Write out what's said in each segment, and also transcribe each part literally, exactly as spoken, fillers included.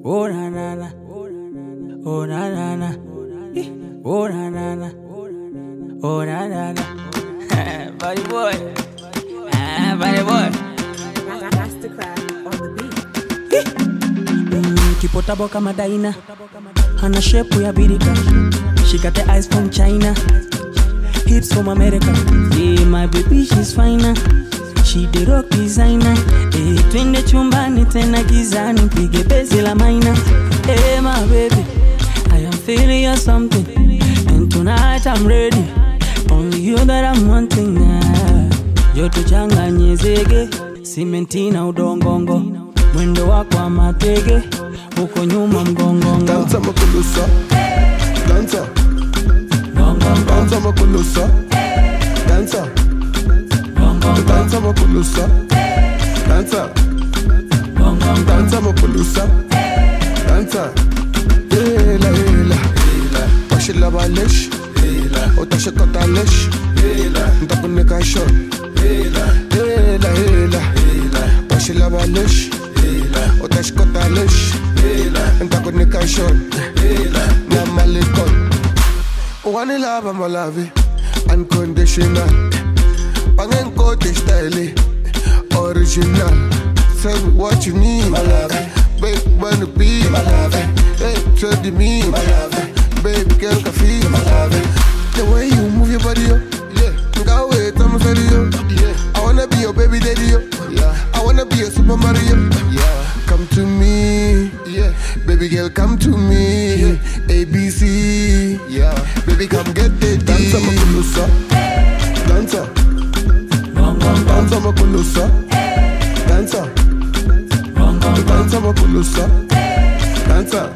Oh na na na, oh na na na, oh na na na, oh na na na. Body boy, ah, body boy. Mastercraft on the beat. Kipotabo kama Daina, hana shepu ya birika. She got the eyes from China, hips from America. Yeah, my baby she's finer. She the rock designer. Eh, twende chumbani tena gizani, pige bezi la maina. Eh, my baby, I am feeling you something, and tonight I'm ready. Only you that I'm wanting now. Joto changanye zege, simenti na udongongo. Mwendo wako wa matege, uko nyuma mgongongo. Danza makulusa, danza, danza makulusa, danza, danza makulusa, danza, danza makulusa, danza. Hela hela, washila balish, utashikota lish, ntakunika shot. Hela hela, washila balish, utashikota lish, ntakunika shot. Namalikon, one love my love, unconditional. Pangen kote style, original. Say what you need, my love. Baby, wanna be, my love. Hey, trust me, my love. Baby, girl, can feel, my love. The way you move your body, yo. Yeah. Go away, tell me, yo. Yeah. I wanna be your baby daddy, yo. Yeah. I wanna be your Super Mario. Yeah. Come to me, yeah. Baby girl, come to me. Yeah. A B C, yeah. Baby, come get the D. Danza makulusa, danza. Danza makulusa, danza. Danza makulusa, danza.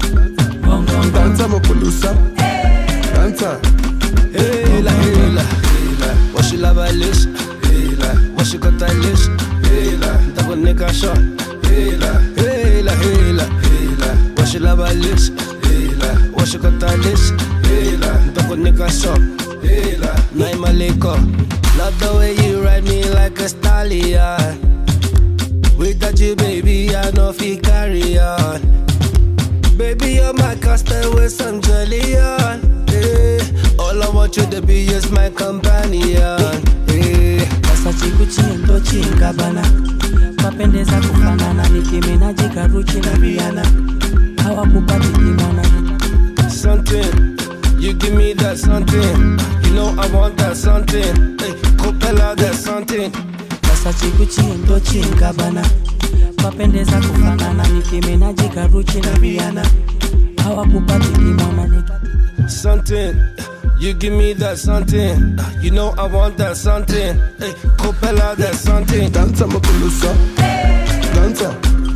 Danza makulusa, danza. Hela hela, wash la balish, wash got a lish, ntago neka shot. Hela hela hela, wash la balish, wash got a lish, ntago neka shot. Naima leko, love the way you ride me like a stallion. Without you, baby, I know if you carry on. Baby, you're my castaway, some jelly on. Hey, all I want you to be is my companion. Hey. Sasa chikuchi ndo chingabana, mapendeza kufanana, nikimenaji karuchi na Rihanna. Hawakupati kimona. Something, you give me that something. You know I want that something. Hey, Copella, that something. Sasa chikuchi ndo chingabana, mapendeza kufanana, nikimenaji karuchi na Rihanna. Hawakupati kimona. Something, you give me that something. You know I want that something. Hey, Copella, that something. Danza makulusa, danza.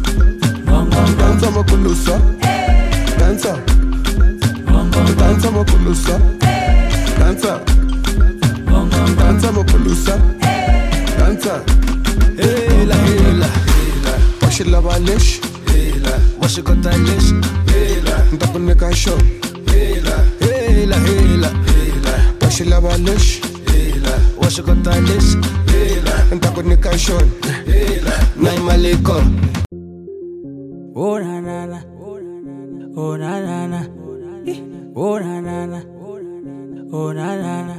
Danza makulusa, danza. Danza makulusa, danza. Danza makulusa, danza. Hela hela, washila balish, wash got a lish, ntakunika shot. hela hela, Washila balish, wash got a lish, ntakunika shot. Naima leko. Oh na na na, oh na na na, oh na na na, oh na na na.